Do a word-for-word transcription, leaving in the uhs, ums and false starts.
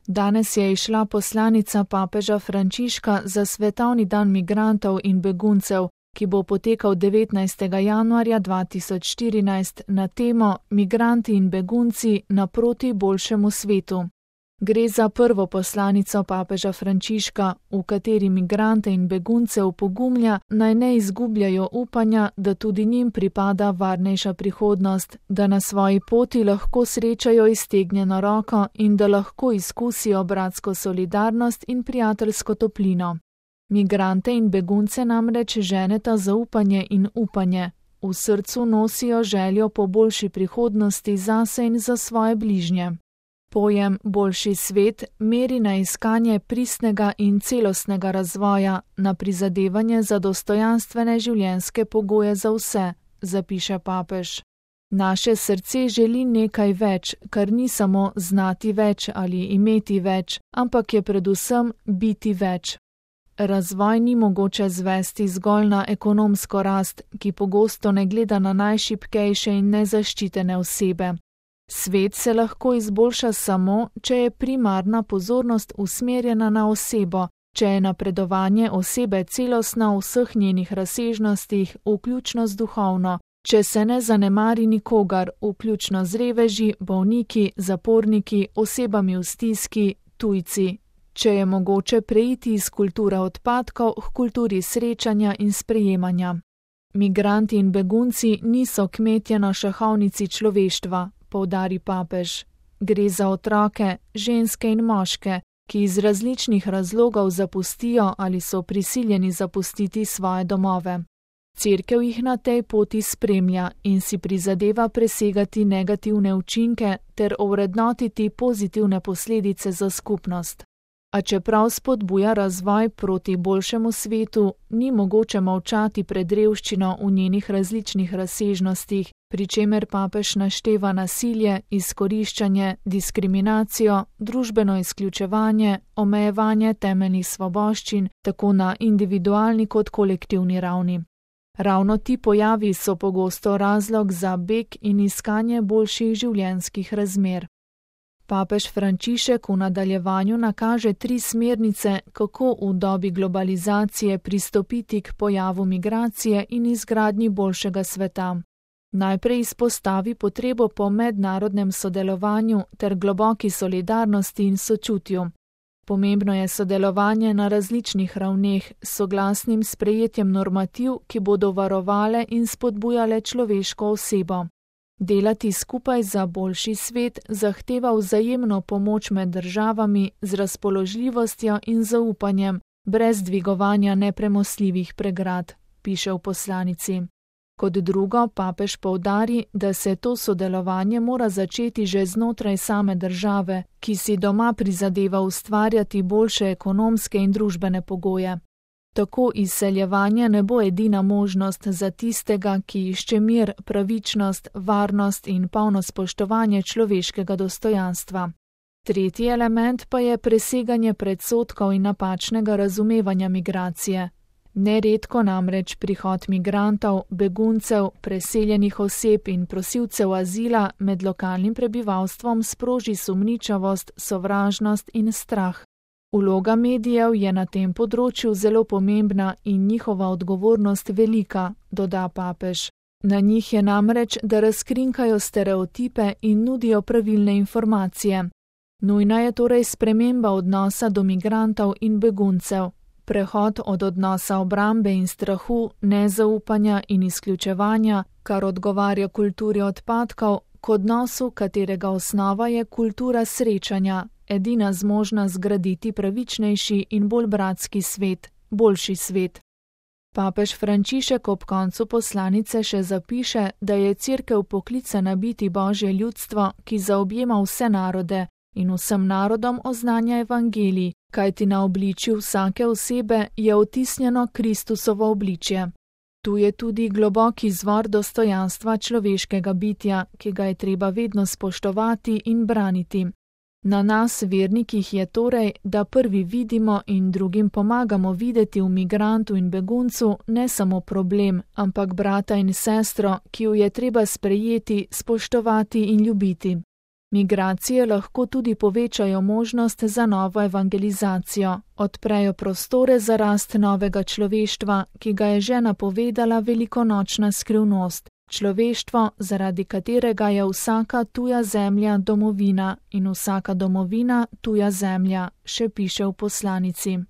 Danes je izšla poslanica papeža Frančiška za svetovni dan migrantov in beguncev, ki bo potekal devetnajstega januarja dva tisoč štirinajst na temo Migranti in begunci naproti boljšemu svetu. Gre za prvo poslanico papeža Frančiška, v kateri migrante in begunce opogumlja, naj ne izgubljajo upanja, da tudi njim pripada varnejša prihodnost, da na svoji poti lahko srečajo iztegnjeno roko in da lahko izkusijo bratsko solidarnost in prijateljsko toplino. Migrante in begunce namreč ženeta zaupanje in upanje. V srcu nosijo željo po boljši prihodnosti zase in za svoje bližnje. Pojem boljši svet meri na iskanje pristnega in celostnega razvoja, na prizadevanje za dostojanstvene življenjske pogoje za vse, zapiše papež. Naše srce želi nekaj več, kar ni samo znati več ali imeti več, ampak je predvsem biti več. Razvoj ni mogoče zvesti zgolj na ekonomsko rast, ki pogosto ne gleda na najšibkejše in nezaščitene osebe. Svet se lahko izboljša samo, če je primarna pozornost usmerjena na osebo, če je napredovanje osebe celostno v vseh njenih razsežnostih, vključno z duhovno, če se ne zanemari nikogar, vključno z reveži, bolniki, zaporniki, osebami v stiski, tujci, če je mogoče preiti iz kulture odpadkov k kulturi srečanja in sprejemanja. Migranti in begunci niso kmetje na šahovnici človeštva, poudari papež. Gre za otroke, ženske in moške, ki iz različnih razlogov zapustijo ali so prisiljeni zapustiti svoje domove. Cerkev jih na tej poti spremlja in si prizadeva presegati negativne učinke ter ovrednotiti pozitivne posledice za skupnost. A čeprav spodbuja razvoj proti boljšemu svetu, ni mogoče molčati pred revščino v njenih različnih razsežnostih, pri čemer papež našteva nasilje, izkoriščanje, diskriminacijo, družbeno izključevanje, omejevanje temeljnih svoboščin, tako na individualni kot kolektivni ravni. Ravno ti pojavi so pogosto razlog za beg in iskanje boljših življenjskih razmer. Papež Frančišek v nadaljevanju nakaže tri smernice, kako v dobi globalizacije pristopiti k pojavu migracije in izgradnji boljšega sveta. Najprej izpostavi potrebo po mednarodnem sodelovanju ter globoki solidarnosti in sočutju. Pomembno je sodelovanje na različnih ravneh s soglasnim sprejetjem normativ, ki bodo varovale in spodbujale človeško osebo. Delati skupaj za boljši svet zahteva vzajemno pomoč med državami z razpoložljivostjo in zaupanjem, brez dvigovanja nepremostljivih pregrad, piše v poslanici. Kot drugo, papež poudari, da se to sodelovanje mora začeti že znotraj same države, ki si doma prizadeva ustvarjati boljše ekonomske in družbene pogoje. Tako izseljevanje ne bo edina možnost za tistega, ki išče mir, pravičnost, varnost in polno spoštovanje človeškega dostojanstva. Tretji element pa je preseganje predsodkov in napačnega razumevanja migracije. Neredko namreč prihod migrantov, beguncev, preseljenih oseb in prosilcev azila med lokalnim prebivalstvom sproži sumničavost, sovražnost in strah. Vloga medijev je na tem področju zelo pomembna in njihova odgovornost velika, doda papež. Na njih je namreč, da razkrinkajo stereotipe in nudijo pravilne informacije. Nujna je torej sprememba odnosa do migrantov in beguncev. Prehod od odnosa obrambe in strahu, nezaupanja in izključevanja, kar odgovarja kulturi odpadkov, k odnosu, katerega osnova je kultura srečanja, edina zmožna zgraditi pravičnejši in bolj bratski svet, boljši svet. Papež Frančišek ob koncu poslanice še zapiše, da je Cerkev poklicana biti Božje ljudstvo, ki zaobjema vse narode in vsem narodom oznanja evangelij, kajti na obličju vsake osebe je otisnjeno Kristusovo obličje. Tu je tudi globoki izvor dostojanstva človeškega bitja, ki ga je treba vedno spoštovati in braniti. Na nas, vernikih, je torej, da prvi vidimo in drugim pomagamo videti v migrantu in beguncu ne samo problem, ampak brata in sestro, ki jo je treba sprejeti, spoštovati in ljubiti. Migracije lahko tudi povečajo možnost za novo evangelizacijo, odprejo prostore za rast novega človeštva, ki ga je že napovedala velikonočna skrivnost, človeštvo, zaradi katerega je vsaka tuja zemlja domovina in vsaka domovina tuja zemlja, še piše v poslanici.